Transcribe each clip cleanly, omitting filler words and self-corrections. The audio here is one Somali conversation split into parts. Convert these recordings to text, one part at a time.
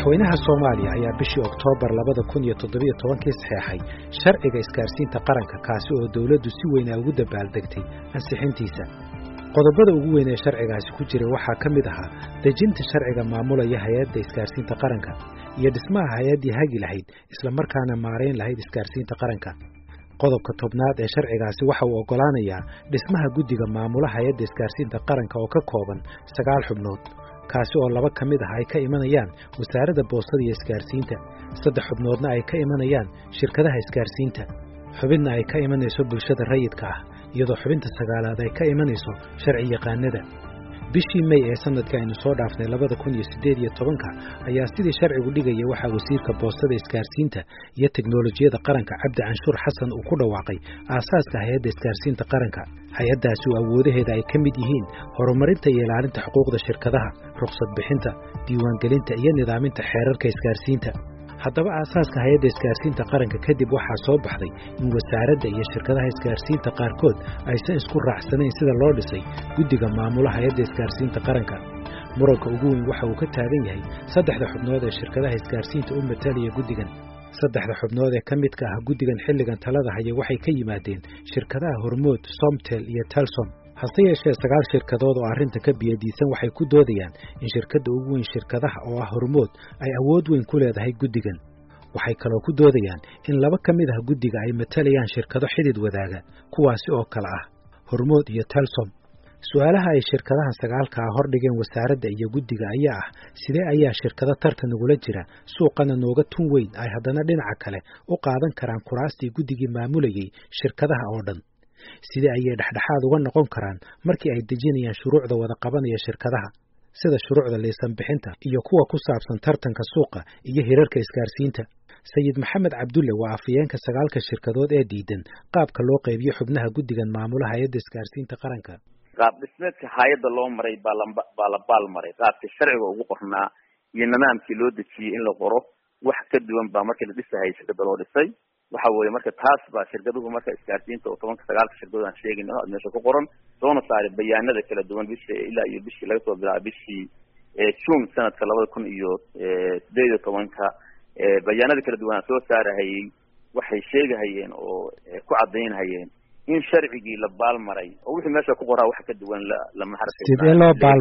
madaxweynaha Soomaaliya ayaa bishii Oktoobar 2017 saxeexay sharciga isgaarsiinta qaranka kaasi oo dawladdu si weyn ugu dabaaldegtay ansixintiisa. Qodobada ugu weyn ee sharcigaasi ku jiray waxaa ka mid ahaa dejinta sharciga maamulaya hay'adda isgaarsiinta qaranka iyo dhismaha hay'addii hagi lahayd isla markaana maareyn lahayd isgaarsiinta qaranka. Qodobka tobnaad ee sharcigaasi waxa uu ogolaanayaa dhismaha guddiga maamulaha hay'adda isgaarsiinta qaranka oo ka kooban 9 xubnood. kaasi oo 2 ka mid ah ay ka imanayaan wasaaradda boostada iyo isgaarsiinta, 3 xubnoodna ay ka imanayaan shirkadaha isgaarsiinta, xubinna ay ka imanayso bulshada rayidka ah, iyadoo xubinta 9aad ay ka imanayso sharci yaqaanada. bishii May ee sanadka aynu soo dhaafnay 2018 ayaa sidii sharcigu dhigayay waxa wasiirka boostada isgaarsiinta iyo teknoolajiyada qaranka Cabdi Canshuur Xasan uu ku dhawaaqay aasaaska hay'adda isgaarsiinta qaranka. hay'addaasi oo awoodaheeda ay ka mid yihiin horumarinta iyo ilaalinta xuquuqda shirkadaha, ruqsad bixinta, diiwaangelinta iyo nidaaminta xeerarka isgaarsiinta. haddaba aasaaska hay'adda isgaarsiinta qaranka kadib waxaa soo baxday in wasaaradda iyo shirkadaha isgaarsiinta qaarkood aysan isku raacsanayn sida loo dhisay guddiga maamulaha hay'adda isgaarsiinta qaranka. muranka ugu weyn waxa uu ka taagan yahay 3 xubnood ee shirkadaha isgaarsiinta u matalaya guddigan. 3 xubnood ee ka midka ah guddigan xilligan talada haya waxay ka yimaadeen shirkadaha Hormuud, Somtel iyo Telsom. hase yeeshee 9 shirkadood oo arrinta ka biyadiisan waxay ku doodayaan in shirkadda ugu weyn shirkadaha oo ah Hormuud ay awood weyn ku leedahay guddigan. waxay kaloo ku doodayaan in 2 ka mid ah guddiga ay matalayaan shirkado xidid wadaaga, kuwaasi oo kala ah Hormuud iyo Telsom. su'aalaha ay shirkadaha 9ka hordhigeen wasaaradda iyo guddiga ayaa ah sidee ayaa shirkado tartan ugula jira suuqana nooga tun weyn ay haddana dhinaca kale u qaadan karaan kuraastii guddigii maamulayay shirkadaha oo dhan. sidee ayay dhexdhexaad uga noqon karaan markii ay dejinayaan shuruucda wada qabanaya shirkadaha sida shuruucda laysan bixinta iyo kuwa ku saabsan tartanka suuqa iyo hirarka isgaarsiinta. Sayid Maxamed Cabdulle waa afayeenka 9ka shirkadood ee diidan qaabka loo qaybiyo xubnaha guddigan maamulaha hay'adda isgaarsiinta qaranka. qaab dhismeedka hay'adda loo maray baa la baal maray qaabka sharciga ugu qornaa iyo nidaamkii loo dejiyay in la qoro wax ka duwan baa markii la dhisay shirkadda loo dhisay. waxa weeye marka taas baa shirkaduhu marka isgaarsiinta oo 9 shirkadood aan sheegin oo meesha ku qoran soona saaray bayaanada kala duwan bishii ilaa iyo bishii laga soo bilaabay bishii June sanadka 2018 bayaanada kala duwan soo saarayay waxay sheegahayeen oo ku cadeynayeen in sharcigii la baal maray oo wixii meesha ku qoraa wax ka duwan la maxarfay. sidee loo baal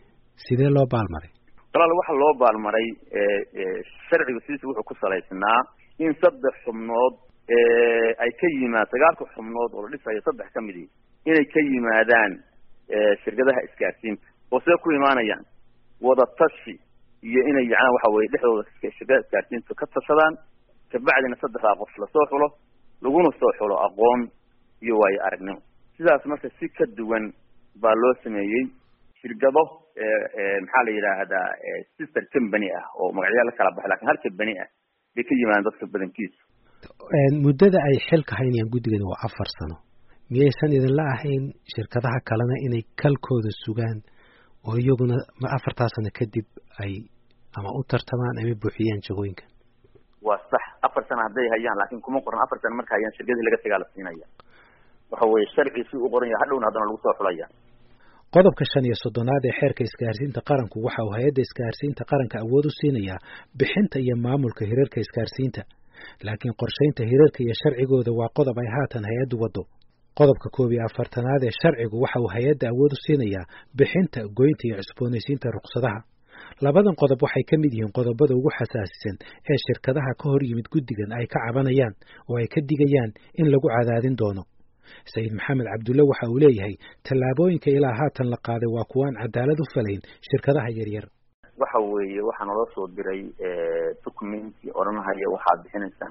maray walaal waxa loo baal maray sharcigu sidii wuxuu ku salaysnaa in 3 xubnood ay ka yimaadaan 9 xubnood oo la dhisayo 3 ka mid inay ka yimaadaan shirkadaha isgaarsiinta oo soo ku imaanayaan wada tashi iyo inay yacaan waxa weeye dhexdooda shirkadaha isgaarsiinta ka tashadaan kabacdina 3 qof la soo xulo laguna soo xulo aqoon iyo way aragnimo. sidaas marka si ka duwan baa loo sameeyay shirkado maxaa la yiraahdaa sister company ah oo magacyada la kala baxay laakiin hal company ah bay ka yimaadaan dadka badankiisa. muddada ay xilka haynayaan guddigan waa 4 sano. miyaysan idin la ahayn shirkadaha kalena inay kalkooda sugaan oo iyaguna 4 sano kadib ay ama u tartamaan ama buuxiyaan jagooyinka? waa sax 4 sano haday hayaan laakiin kuma qoran 4 sano marka hayaan shirkadii laga tagaala siinaya. waxa weeye sharciisu u qoran yahay hadhowna hadana lagu soo xulaya. qodobka 35aad ee xeerka isgaarsiinta qaranku waxa uu hay'adda isgaarsiinta qaranka awood u siinayaa bixinta iyo maamulka hirarka isgaarsiinta, laakiin qorsheynta hirarka iyo sharcigooda waa qodob ay haatan hay'addu wado. qodobka 41aad ee sharcigu waxa uu hay'adda awood u siinayaa bixinta, goynta iyo cusboonaysiinta ruqsadaha. labadan qodob waxay ka mid yihiin qodobada ugu xasaasisan ee shirkadaha ka hor yimid guddigan ay ka cabanayaan oo ay ka digayaan in lagu cadaadin doono. Sayid Maxamed Cabdulle waxa uu leeyahay tallaabooyinka ilaa haatan la qaaday waa kuwaan cadaalad u falayn shirkadaha yaryar. waxa weeye waxa noo soo diray document oranaya waxa bixinaysan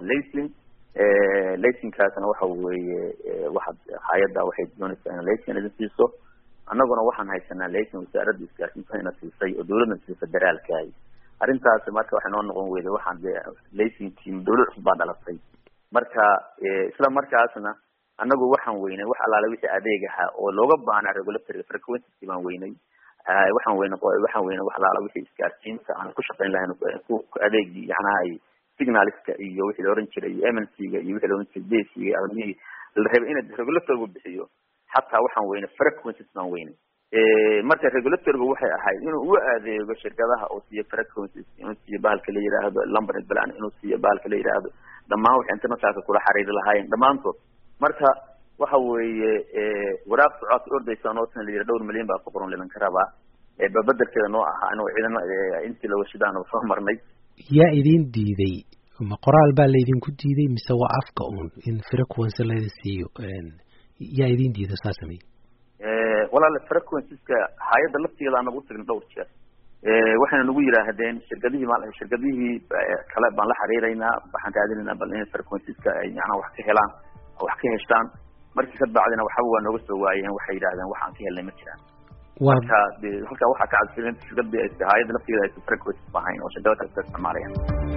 laysinkaasna waxa weeye waxa hay'adda waxay doonaysaa in laysin ay siiso. annaguna waxaan haysanaa laysin wasaaradda isgaarsiinta inay siisay oo dawladda federaalka ah. arrintaas marka waxa noo noqon weeyday waxaan laysinkii dawladda cusub baa dhalatay. marka isla markaasna annagu waxaan weynay wax alaala wixii adeeg ah oo looga baahnaa regulatory frequency baan weynay. waxaan weynay wax alaala wixii isgaarsiinta aan ku shaqayn lahayn ku adeegi yacnaa signalska iyo wixii la oran jiray MNC-ga iyo wixii la oran jiray DC-ga la rabay in regulatory bixiyo. حتى waxaan weynay frequencies baan weynay marka regulatorku waxay ahayd inuu u adeego shirkadaha oo siiyo frequencies inuu siiyo bahalka la yiraahdo number plan inuu siiyo bahalka la yiraahdo dhammaan wax internationalka kula xiriir lahaayeen dhamaantood marka waxa weeye waraaq socod ordaysan oo tan la yiraahdo 2 milyan baa ku qoran leelan karaba babadelkeeda noo ahaa inuu ciidan intii la washidaan oo soo marnay yaa idin diiday ma qoraal baa la idin ku diiday mise waa afka in frequency la siiyo yaa idin diiday saasamay walaal frequencies-ka hay'adda lafteeda aan ugu tagin dhowr jeer waxayna nagu yiraahdeen shirkadihii kale baan la xiriireynaa waxaan raadinaynaa bal in frequencies-ka ay macna wax ka helaan wax ka heshaan markii ka bacdina waxa waa nooga soo waayeen waxay yiraahdeen waxaan ka helnay ma jiraan marka halka waxa ka cadfin shirkadii ay hay'adda lafteeda ay frequencies baahayn oo shirkadda ka isticmaalayaan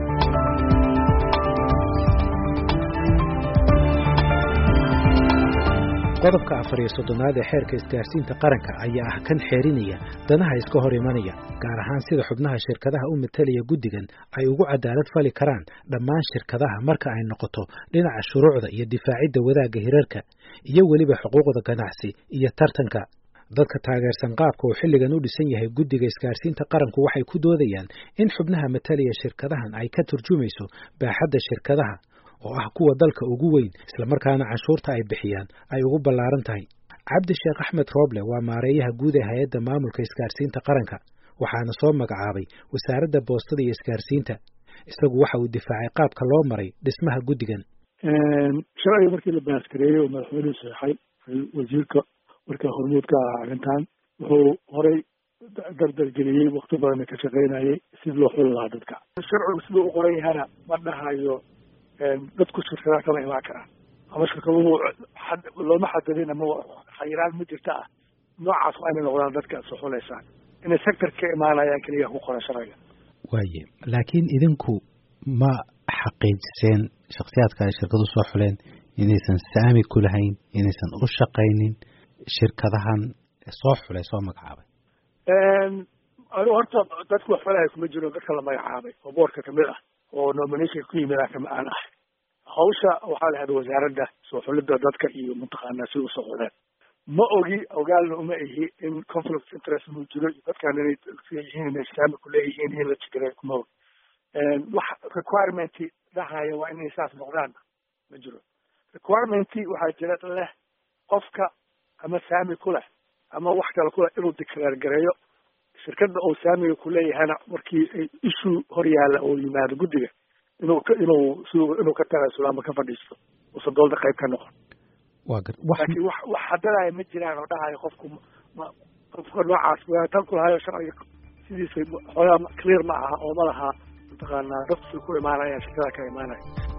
qodobka 4 ee xeerka isgaarsiinta qaranka ayaa ah kan xeerinaya danaha iska hor imanaya gaar ahaan sida xubnaha shirkadaha u metelaya guddigan ay ugu cadaalad fali karaan dhammaan shirkadaha marka ay noqoto dhinaca shuruucda iyo difaacidda wadaagga hirarka iyo weliba xuquuqda ganacsi iyo tartanka dadka taageersan qaabka uu xilligan u dhisan yahay guddiga isgaarsiinta qaranku waxay ku doodayaan in xubnaha metelaya shirkadahan ay ka turjumayso baaxadda shirkadaha oo ah kuwa dalka ugu weyn isla markaana canshuurta ay bixiyaan ay ugu ballaaran tahay cabdi sheekh axmed rooble waa maareeyaha guud ee hay'adda maamulka isgaarsiinta qaranka waxaana soo magacaabay wasaaradda boostada iyo isgaarsiinta isagu waxa uu difaacay qaabka loo maray dhismaha guddigan sharciga markii la baaskareeyey oo madaxweynuhu saxay wasiirka markaa hormuudka ah arrintan wuxuu horay dardargeliyey waqti badan ka shaqaynayay sidii loo xuli lahaa dadka sharcigu siduu u qoran yahana ma dhahayo dadku shirkadaha kama imaan karaan ama shirkaduhu looma xadadin ama khayraad ma jirta ah noocaas waa inay noqdaan dadka soo xuleysaan inay sector ka imaanayaan keliya ku qoran sharciga waaye laakiin idinku ma xaqiijiseen shakhsiyaadka ay shirkadu soo xuleen inaysan saami ku lahayn inaysan u shaqaynin shirkadahan soo xulay soo magacaabay horta dadku wax falaya kuma jiro dadka la magacaabay oo boorka kamid ah oo nomination ku yimid kama aan ah hawsha waxaa la hadlay wasaaradda soo xulidda dadka iyo mutaqaanaa si u soo xuleen ma ogi ogaalna uma ihi in conflict interest uu jiro iyo dadkan inay yihiin inay islaami ku leeyihiin in la jiray kuma og wax requirement dhahaya waa inay saas noqdaan ma jiro requirement waxaa jira leh qofka ama saami ku leh ama wax kale ku leh inuu declare gareeyo shirkadda oo saamiga ku leeyahana markii issue hor yaalla oo yimaado guddiga inuu ka tagayso ama ka fadhiisto uusan doolda qayb ka noqon laakiin wax haddana ma jiraan oo dhahayo qofka noocaas tan ku lahayo sharciga sidiisa xoogaa clear ma aha oo ma laha mataqaanaa dadku ku imaanayaan shirkada ka imaanaya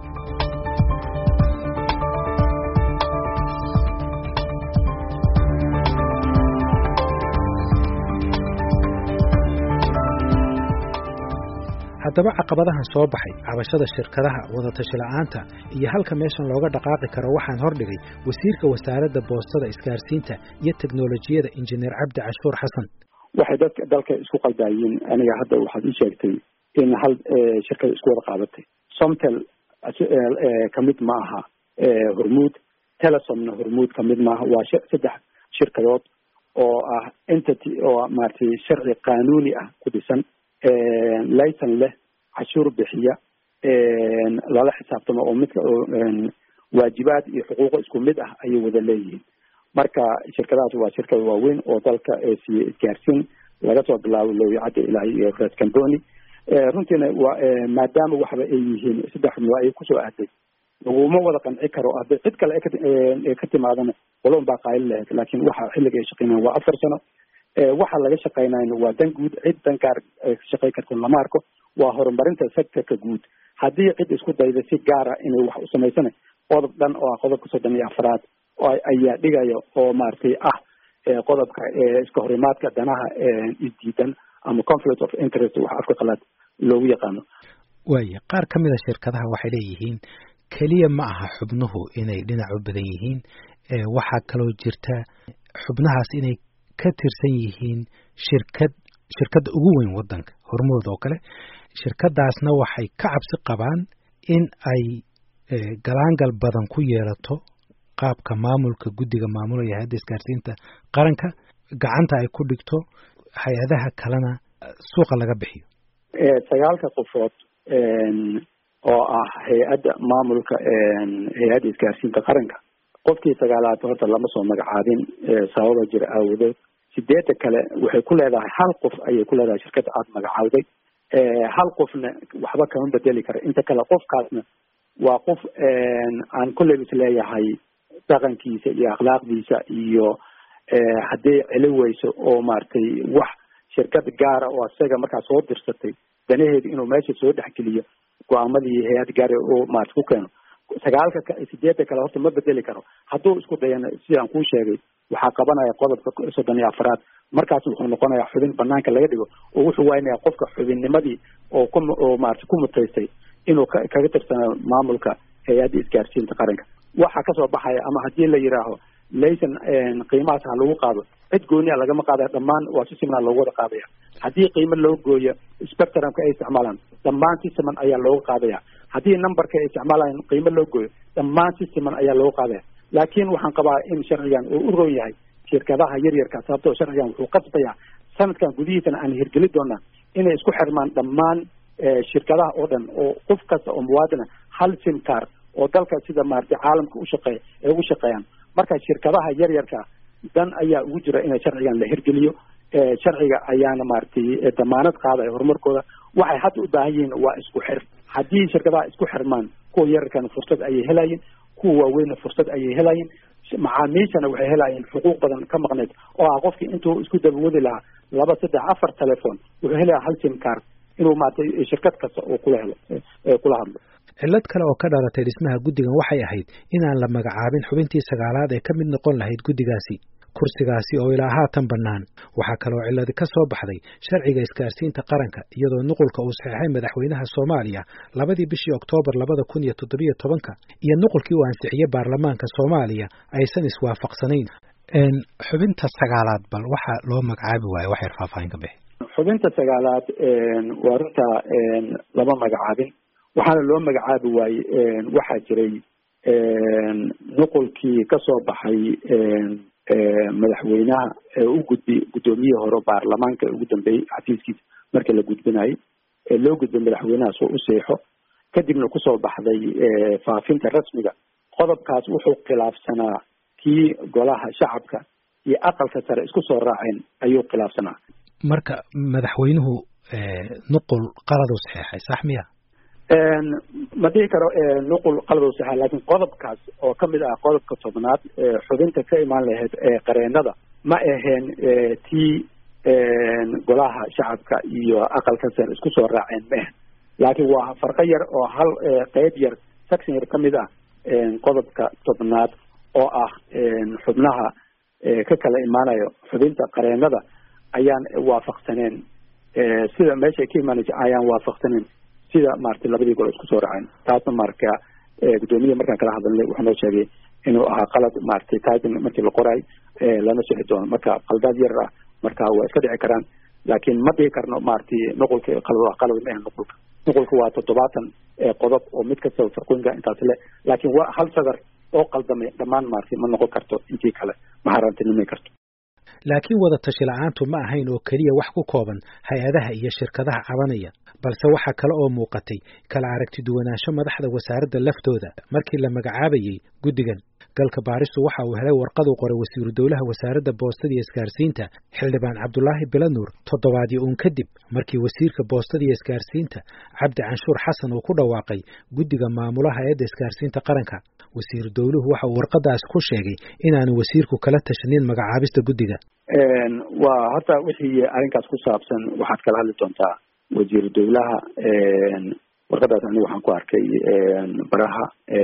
haddaba caqabadahan soo baxay cabashada shirkadaha wadatasho la'aanta iyo halka meeshan looga dhaqaaqi karo waxaan hordhigay wasiirka wasaaradda boostada isgaarsiinta iyo teknolojiyada injineer cabdi cashuur xasan waxay dadka dalka isku qaldaayeen aniga hadda waxaad ii sheegtay in hal shirkada isku wada qaadatay somtel kamid ma aha hormuud telesomna hormuud kamid maaha waa 3 shirkadood oo ah entity oo maartay sharci qaanuuni ah ku dhisan laysan leh cashuur bixiya lala xisaabtamo oo midka waajibaad iyo xuquuqo isku mid ah ayay wada leeyihiin marka shirkadaas waa shirkad waaweyn oo dalka siiye isgaarsiin laga soo bilaabo looyacadda ilaa iyo red camboni runtiina waa maadaama waxba ay yihiin 3 xubnood ay kusoo aaday laguma wada qanci karo hadday cid kale ka timaadana waloon baa qaali lahayd laakiin waxa xilliga ay shaqeynayaan waa 4 sano waxa laga shaqeynayna waa dan guud cid dan gaar shaqey karto lama arko waa horumarinta sectorka guud haddii cid isku dayda si gaara inay wax u samaysana qodob dhan oo ah qodobka 34 oo ayaa dhigaya oo maartay ah qodobka iska horimaadka danaha isdiidan ama conflict of interest wax afka qalaad loogu yaqaano waaye qaar ka mid a shirkadaha waxay leeyihiin keliya ma aha xubnuhu inay dhinac u badan yihiin waxaa kaloo jirta xubnahaas inay ka tirsan yihiin shirkadda ugu weyn waddanka hormood oo kale shirkadaasna waxay ka cabsi qabaan in ay galaangal badan ku yeelato qaabka maamulka guddiga maamulaya hay'adda isgaarsiinta qaranka gacanta ay ku dhigto hay-adaha kalena suuqa laga bixiyo. 9 qofood oo ah hay-adda maamulka hay-adda isgaarsiinta qaranka, qofkii 9aad horta lama soo magacaabin sababa jira aawadood. 8 kale waxay ku leedahay hal qof ayay ku leedahay shirkadda aad magacaawday. hal qofna waxba kama bedeli kara. inta kale qofkaasna waa qof aan kulley is leeyahay dhaqankiisa iyo akhlaaqdiisa iyo haddii celi weyso oo maaragtay wax shirkad gaara oo asaga markaa soo dirsatay danaheeda inuu meesha soo dhexgeliyo go-aamadii hay-ad gaara oo maarata ku keeno. 8 kale horta ma bedeli karo. hadduu isku dayana sidaan kuu sheegay waxaa qabanaya qodobka 34 markaas wuxuu noqonayaa xubin banaanka laga dhigo oo wuxuu waynaya qofka xubinnimadii oo maarata ku mutaystay inuu kaga tirsana maamulka hay-adda isgaarsiinta qaranka. waxa kasoo baxaya ama haddii la yidhaaho laysan qiimahaas ha lagu qaado, cid gooniya lagama qaadaya, dhammaan waa si siman loogu wada qaadaya. haddii qiimo loo gooyo spectrumka ay isticmaalaan dhammaan si siman ayaa looga qaadaya. haddii numberka ay isticmaalaan qiimo loo gooyo dhammaan si siman ayaa looga qaadaya. laakiin waxaan qabaa in sharcigan uu u roon yahay shirkadaha yaryarka, sababtoo sharcigan wuxuu qasbaya sanadkan gudihiisana aan hirgeli doonaa inay isku xirmaan dhammaan shirkadaha oo dhan, oo qof kasta oo muwaadina hal sim card oo dalka sida maaragtay caalamka ugu shaqeeyaan. marka shirkadaha yaryarka dan ayaa ugu jira inay sharcigan la hirgeliyo. sharciga ayaana maaragtay damaanad qaadaya horumarkooda. waxay hadda u baahan yihiin waa isku xir. haddii shirkadaha isku xirmaan, kuwa yararkana fursad ayay helayeen, kuwa waaweynna fursad ayay helayeen, macaamiishana waxay helayeen xuquuq badan ka maqneed oo ah qofkii intuu isku dabawadi lahaa 2, 3, 4 telefoon wuxuu helayaa hal sim card inuu maaragtay shirkad kasta oo kula hadlo. cillad kale oo ka dhalatay dhismaha guddigan waxay ahayd inaan la magacaabin xubintii 9aad ee ka mid noqon lahayd guddigaasi. kursigaasi oo ilaa haatan bannaan. waxaa kaloo cilladi ka soo baxday sharciga isgaarsiinta qaranka, iyadoo nuqulka uu saxeexay madaxweynaha Soomaaliya 2 bishii Oktoobar 2017 iyo nuqulkii uu ansixiyay baarlamaanka Soomaaliya aysan iswaafaqsanayn. xubinta 9aad bal waxa loo magacaabi waayo wax yar faahfaahin ka bixi. xubinta 9aad waa runta lama magacaabin. waxaana loo magacaabi waayey waxaa jiray nuqulkii ka soo baxay madaxweynaha u guddoomiyihii hore baarlamaanka ugu dambeeyey xafiiskiisa marka la gudbinayay loo gudbay madaxweynahaas oo u seexo kadibna kusoo baxday faafinta rasmiga. qodobkaas wuxuu khilaafsanaa kii golaha shacabka iyo aqalka sare isku soo raaceen ayuu khilaafsanaa. marka madaxweynuhu nuqul qalad u saxeexay sax miya? ma dhihi karo nuqul qalad u saxeexay, laakiin qodobkaas oo kamid ah qodobka 10aad xubinta ka imaan lahayd qareenada ma aheen tii golaha shacabka iyo aqalka sare isku soo raaceen ma ahen, laakiin waa farqo yar oo hal qeyb yar section yar kamid ah qodobka 10aad oo ah xubnaha ka kala imaanayo xubinta qareenada ayaan waafaqsaneen sida meesha ka imaanaysa ayaan waafaqsaneen sida maaragtay labadii gol isku soo raaceen. taasna marka guddoomiyaha markaan kala hadalnay wuxuu noo sheegay inuu ahaa qalad maaragtay taajin markii la qoray lana sixi doono. marka qaldaad yar ah marka waa iska dhici karaan, laakiin ma dhihi karno maaragtay nuqulka qalad ma ahan. nuqulka waa 70 qodob oo mid kasta farqooyinka intaas le, laakiin waa hal sadar oo qaldamay dhammaan maaragtay ma noqon karto, intii kale ma harantinimay karto. laakiin wada tashi la'aantu ma ahayn oo keliya wax ku kooban hay-adaha iyo shirkadaha cabanaya, balse waxaa kale oo muuqatay kala aragti duwanaansho madaxda wasaaradda laftooda. markii la magacaabayay guddigan, galka baaristu waxa uu helay warqad uu qoray wasiiru dowlaha wasaaradda boostada iyo isgaarsiinta xildhibaan Cabdulaahi Bilanuur toddobaadii uun kadib markii wasiirka boostada iyo isgaarsiinta Cabdi Canshuur Xasan uu ku dhawaaqay guddiga maamulaha hay'adda isgaarsiinta qaranka. wasiiru dowluhu waxa uu warqadaas ku sheegay inaanu wasiirku kala tashanin magacaabista guddiga. waa horta wixii arrinkaas ku saabsan waxaad kala hadli doontaa wasiiru dowlaha. warqadaas aniga waxaan ku arkay baraha,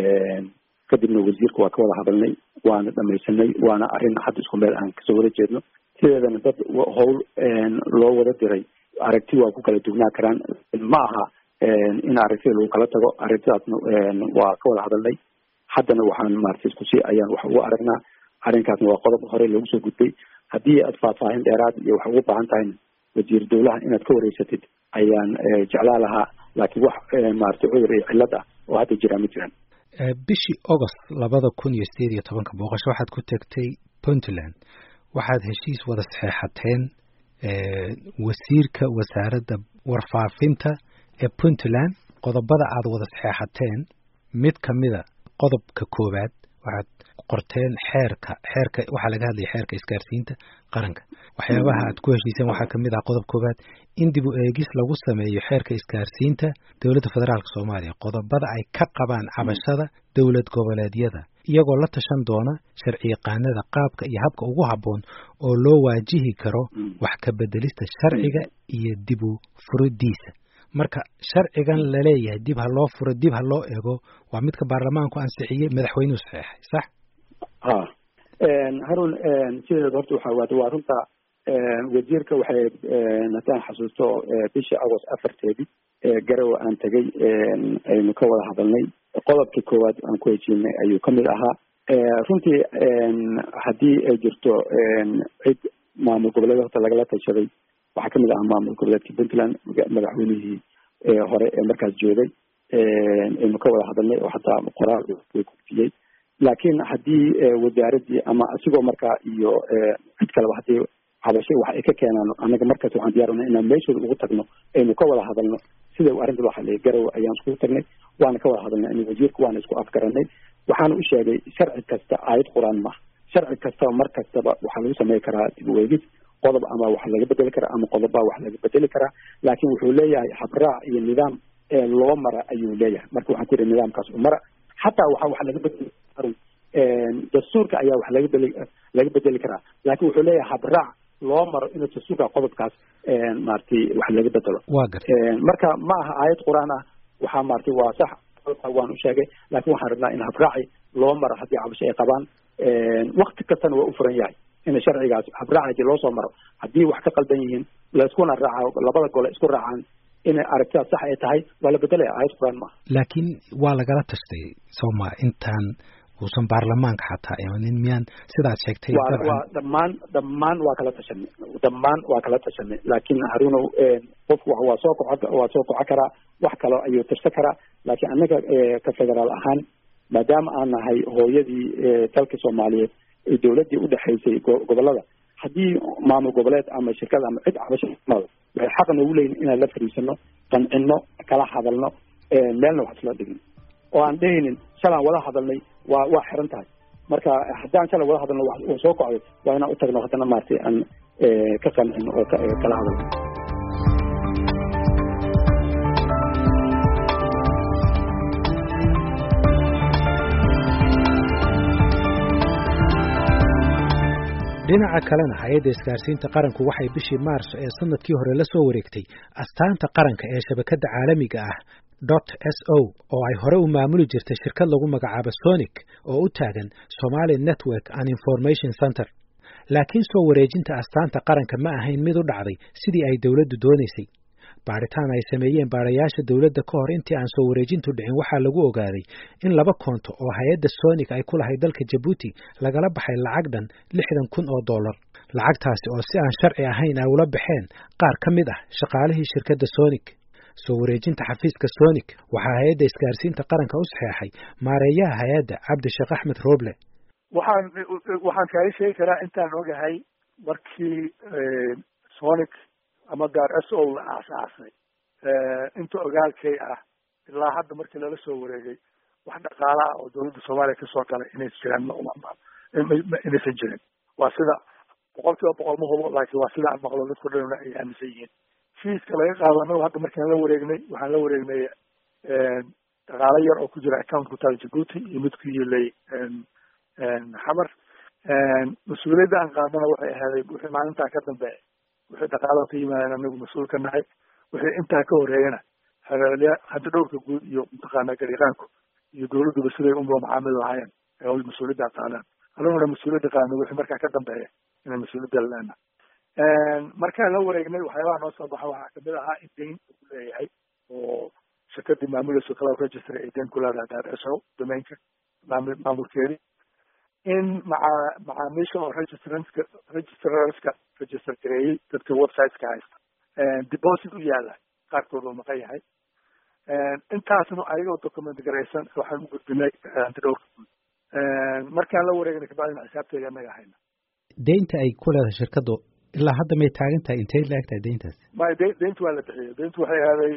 kadibna wasiirka waa ka wada hadalnay, waana dhamaysanay, waana arrin hadda isku meel aan kasoo wada jeedno. sideedana dad howl loo wada diray aragti waa ku kala dugnaa karaan, ma aha in aragtida lagu kala tago. aragtidaasna waa ka wada hadalnay, haddana waxaan maaragtay isku sii ayaan wax ugu aragnaa. arrinkaasna waa qodob hore loogu soo gudbay. haddii aad faahfaahin dheeraad iyo wax ugu baahan tahay wasiir dowlaha inaad ka wareysatid ayaan jeclaa lahaa, laakiin wax maaragtay cudur iyo cillad ah oo hadda jira ma jiraan. bishii August 2018 booqasho waxaad ku tagtay Puntland. waxaad heshiis wada saxeexateen wasiirka wasaaradda warfaafinta ee Puntland qodobada aad wada saxeexateen mid kamida qodobka koowaad waxaad qorteen xeerka waxa laga hadlay xeerka isgaarsiinta qaranka waxyaabaha aad ku heshiiseen waxa kamid ah qodob koowaad in dib u eegis lagu sameeyo xeerka isgaarsiinta dawladda federaalka Soomaaliya qodobada ay ka qabaan cabashada dawlad goboleedyada iyagoo la tashan doona sharci yaqaanada qaabka iyo habka ugu haboon oo loo waajihi karo wax ka bedelista sharciga iyo dib u furidiisa marka sharcigan la leeyahay dib ha loo furo dib ha loo eego waa midka baarlamaanku ansixiyay madaxweynuhu saxeexay sax harun sideeda horta waa runta wasiirka waxay nataan xasuusto bishii Agost 4 garow aan tagay aynu ka wada hadalnay qodobkii koowaad aan ku heshiinay ayuu kamid ahaa runtii haddii ay jirto cid maamul goboleed horta lagala tashaday waxaa kamid ahaa maamul goboleedka Puntland madaxweynihii hore ee markaas joogay aynu ka wada hadalnay oo xataa qoraal uu kufiyay laakiin haddii wasaaradii ama asigoo markaa iyo cid kaleba haddii habashay wax ay ka keenaan anaga markaas waxaan diyaarinahay inaan meeshooda ugu tagno aynu ka wada hadalno sida arrinta waxa la garow ayaan isku tagnay waana ka wada hadalnay in wasiirku waana isku afgaranay waxaan u sheegay sharci kasta aayad quraan ma sharci kasta mar kastaba waxa lagu sameey karaa dib u eegis qodob ama wax laga bedeli karaa ama qodob wax laga bedeli karaa laakiin wuxuu leeyahay habraac iyo nidaam ee loo mara ayuu leeyahay marka waxaan ku yiri nidaamkaas u mara حتى wax laga bedeli dastuurka ayaa wax laga bedeli karaa laakiin wuxuu leeyahay habraac loo maro in dastuurka qodobkaas maartay wax laga bedelo marka ma aha aayad quraan ah waxa maartay waa sax waan u sheegay laakiin waxaan rabnaa in habraaci loo maro hadii cabasho ay qabaan waqti kastana waa u furan yahay in sharcigaas habraaci loo soo maro hadii wax ka qaldan yihiin la isku raaco labada gole isku raacaan in aragtida sax ay tahay wala bedelay aayad quraan ma laakiin waa lagala tashtay Soomaa intaan uusan baarlamaanka xataa imanin miyaan sidaad sheegtay waa dhammaan waa kala tashanay laakiin haruno qofku waa soo koco karaa wax kale ayuu tirsa karaa laakiin anaga ka federaal ahaan maadaama aan nahay hooyadii dalka Soomaaliyeed ee dawladii u dhaxaysay gobolada haddii maamul goboleed ama shirkad ama cid cabasho way xaqna u leeyihiin inaan la fariisano qancino kala hadalno meelna wax isla dhigin oo aan dhehinin shalan wada hadalnay waa xiran tahay marka haddaan shalan wada hadalno wax oo soo kacay waa inaan u tagno hadana maartay aan ka qancino oo kala hadalno dhinaca kalena hay'adda isgaarsiinta qaranku waxay bishii Maarso ee sanadkii hore la soo wareegtay astaanta qaranka ee shabakadda caalamiga ah .so oo ay hore u maamuli jirtay shirkad lagu magacaabo Sonic oo u taagan Somali Network and Information Center laakiin soo wareejinta astaanta qaranka ma ahayn mid u dhacday sidii ay dawladdu doonaysay baaritaan ay sameeyeen baarayaasha dawladda ka hor intii aan soo wareejintu dhicin waxaa lagu ogaaday in 2 konto oo hay'adda Sonic ay ku lahayd dalka Djibouti lagala baxay lacag dhan $60,000 lacagtaasi oo si aan sharci ahayn ay ula baxeen qaar ka mid ah shaqaalihii shirkadda Sonic soo wareejinta xafiiska Sonic waxaa hay'adda isgaarsiinta qaranka u saxeexay maareeyaha hay'adda Cabdishaaq Axmed Roble waxaan ka sheegi karaa intaan ogahay markii Sonic ama gaar SO la aasaasay inta ogaalkay ah ilaa hadda markii lala soo wareegay wax dhaqaalaha oo dawladda Soomaaliya ka soo galay inay jiraan inaysan jirin waa sida 100% ma hubo laakiin waa sida aan maqlo dadku dhan ay aaminsan yihiin fiiska laga qaadano hadda markaan la wareegnay waxaan la wareegnay dhaqaale yar oo ku jira account ku taal Djibouti iyo mid ku yeelay xamar mas'uuliyadda aan qaadana waxay ahayd wixii maalinta ka dambeeyay wixii dhaqaalaha ka yimaadeen anagu mas'uul ka nahay wixii intaa ka horeeyana hadda dhowrka guud iyo mutaqaana gariiqaanku iyo dawladduba siday u macaamil lahaayeen ee mas'uuliyadda qaadaan anaguna mas'uuliyadda qaadana wixii markaa ka dambeeya inay mas'uuliyadda leena markaan la wareegnay waxyaabaha noo soo baxa waxaa kamid ahaa in deyn uu leeyahay oo shirkadii maamulayso kala register ay deyn ku leedahay SO domainka maamulkeedii in macaamiisha oo registrarska register gareeyay dadka website-ka haysta deposit u yaala qaarkood oo maqan yahay intaasna ayagoo document garaysan waxaan u gudbinay dhowrka guud markaan la wareegnay kabacdina xisaabteeda anaga hayna deynta ay ku leedahay shirkaddu ilaa hadda may taagan tahay intay la eg tahay deyntaas may deyntu waa la bixiyey deyntu waxay ahaaday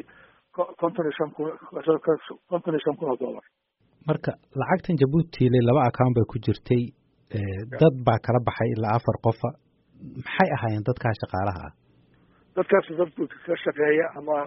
$55,000 marka lacagtan Jabuuti le 2 account bay ku jirtay dad baa kala baxay ilaa 4 qof maxay ahaayeen dadka shaqaalaha ah dadkaas dadku ka shaqeeya ama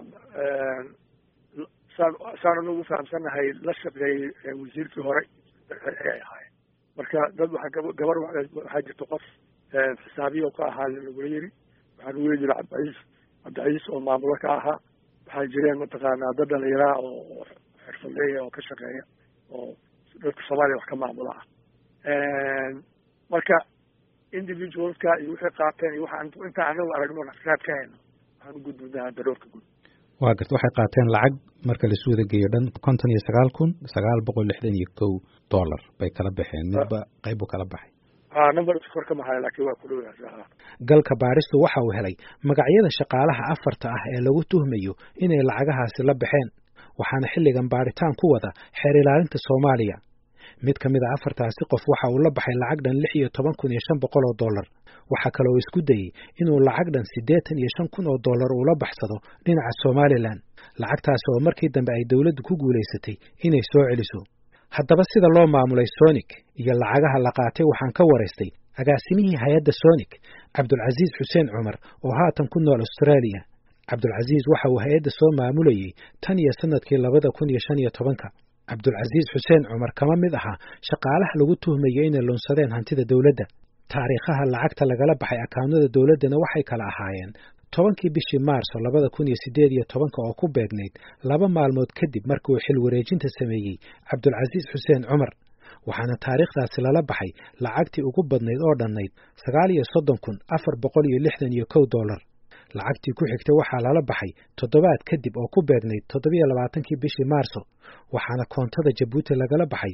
saan ugu fahamsanahay la shaqeeyay wasiirkii hore ay ahaayeen marka dad waxa gabar waxa jirto qof xisaabiyo ka ahaa lagu yiri waxaan u weydii Cabdicaziz oo maamulo ka ahaa waxaa jireen mataqaanaa dad dhalinyaro oo xirfadleeya oo ka shaqeeya oo dadka Soomaaliya wax ka maamula marka individualka iyo wixii qaateen iyo waxaan inta anagu aragno nafsaad ka hayno waxaan u gudbinaa daroorka guud waa gartay waxay qaateen lacag marka la soo geeyo dhan $59,961 bay kala baxeen midba qayb kala baxay number kor ka maxay laakiin waa ku dhowaashaa galka baaristu waxa uu helay magacyada shaqaalaha afarta ah ee lagu tuhmayo inay lacagahaasi la baxeen waxaana xilligan baaritaan ku wada xeer ilaalinta Soomaaliya mid kamid ah afartaasi qof waxa uu la baxay lacag dhan $16,500 waxa kale oo isku dayay inuu lacag dhan $85,000 uu la baxsado dhinaca Somaliland lacagtaas oo markii dambe ay dawladdu ku guuleysatay inay soo celiso haddaba sida loo maamulay Sonic iyo lacagaha la qaatay waxaan ka wareystay agaasimihii hay'adda Sonic Cabdulcaziz Xuseen Cumar oo haatan ku nool Australia Cabdulcaziz waxa uu hay'adda soo maamulayay tan iyo sanadkii 2015 Cabdulcaziz Xuseen Cumar kama mid aha shaqaalaha lagu tuhmayo inay lunsadeen hantida dawladda taariikhaha lacagta lagala baxay akawnada dawladana waxay kala ahaayeen 10kii bishii Maarso 2018 oo ku beegnayd 2 maalmood kadib markii uu xil wareejinta sameeyay Cabdulcaziz Xuseen Cumar waxaana taariikhdaasi lala baxay lacagtii ugu badnayd oo dhannayd $39,461 lacagtii ku xigtay waxaa lala baxay 7 kadib oo ku beegnayd 27kii bishii Maarso waxaana koontada Jabuuti lagala baxay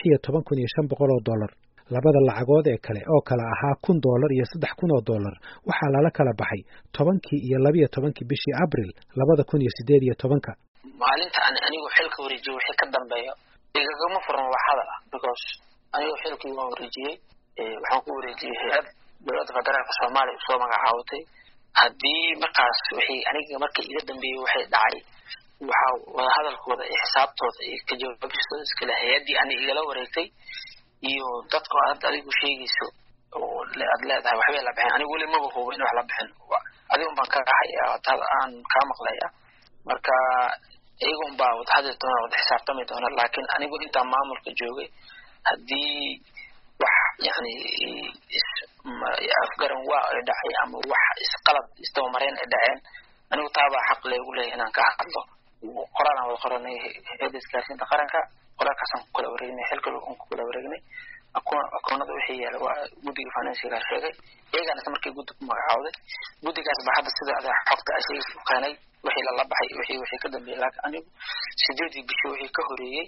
$16,500 labada lacagood ee kale oo kala ahaa $1,000 iyo $3,000 waxaa lala kala baxay 10kii iyo 12kii bishii Abriil 2018 maalinta anigu xilka wareejiyay wixii ka dambeeyo igagama furan wax hadal ah because anigu xilkii waan wareejiyay waxaan ku wareejiyay hay'ad dowladda federaalka Soomaaliya soo magacaawday haddii markaas wixii aniga markii iga dambeeyay waxay dhacay waxa wada hadalkooda iyo xisaabtooda iyo ka jawaabistooda iskala hay'adii aniga igala wareegtay iyo dadka aad adigu sheegayso oo leedahay waxba la bixin anigu wali ma hubo in wax la bixin adigu baan ka raxayaa aan ka maqlayaa marka iyagu baa wada hadal doona wada xisaabtami doona laakiin anigu inta maamulka joogay hadii wax yani afgaran waa dhacay ama wax isqalad isdoomareen dhaceen anigu taaba xaq leeyahay inaan ka hadlo qoraan wada qoranay eedeskaashinta qaranka qoraalkaasaan ku kala wareegnay xilka aan ku kala wareegnay akoonada wixii yaala waa guddiga financial sheegay iyagana markii guddiga ku magacaawday guddigaas baa hadda sida xogta ay keenay wixii la baxay wixii ka dambeeyay laakiin anigu 8 bishii wixii ka horeeyay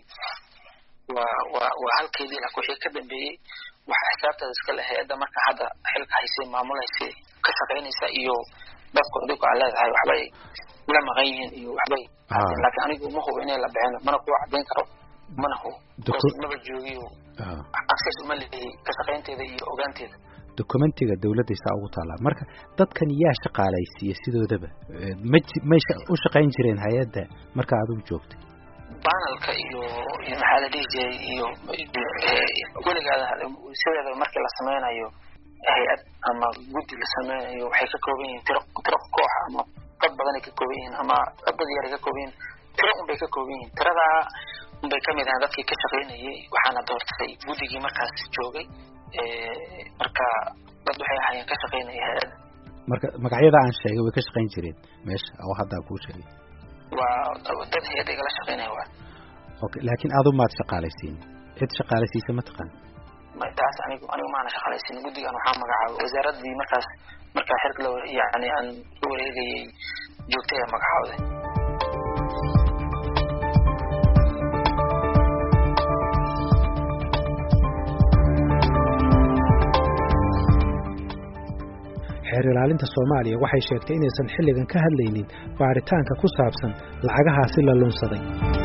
waa halkeedii laakiin wixii ka dambeeyay waxa xisaabtada iska lahayd marka hadda xilka haysay maamulaysay ka shaqeynaysa iyo dadku adigu aan leedahay waxbay la maqan yihiin iyo waxbay laakiin anigu ma hubo inay la bixin mana ku cadeyn karo mana hubo ma joogiyo access uma leeyahay ka shaqeynteeda iyo ogaanteeda dokumentiga dawladda isaa ugu taala marka dadkan yaa shaqaalaysiiyay sidoodaba ma u shaqeyn jireen hay'adda marka aad u joogtay panelka iyo maxaa la dhihi jiray iyo weligaada sideeda markii la sameynayo hay'ad ama guddi la sameynayo waxay ka kooban yihiin tiro koox ama dad badan ka kooban yihiin ama dad yar ka kooban yihiin tiro bay ka kooban yihiin tirada bay ka mid ah dadkii ka shaqeynayay waxaana doortay guddigii markaas joogay marka dad waxay ahaayeen ka shaqeynayay hay'ad marka magacyada aan sheegay way ka shaqeyn jireen meesha oo hadda ku sheegay waa dad hay'ad ay la shaqeynayaan waa okay laakiin aad uma shaqaalaysiin cid shaqaalaysiisa ma taqaan ma taas anigu ma ana shaqaalaysiin guddigan waxaa magacaabay wasaaradii markaas xirka la yani aan wareegayay joogtay magacaawday xeer ilaalinta Soomaaliya waxay sheegtay inaysan xilligan ka hadlaynin baaritaanka ku saabsan lacagahaasi la lunsaday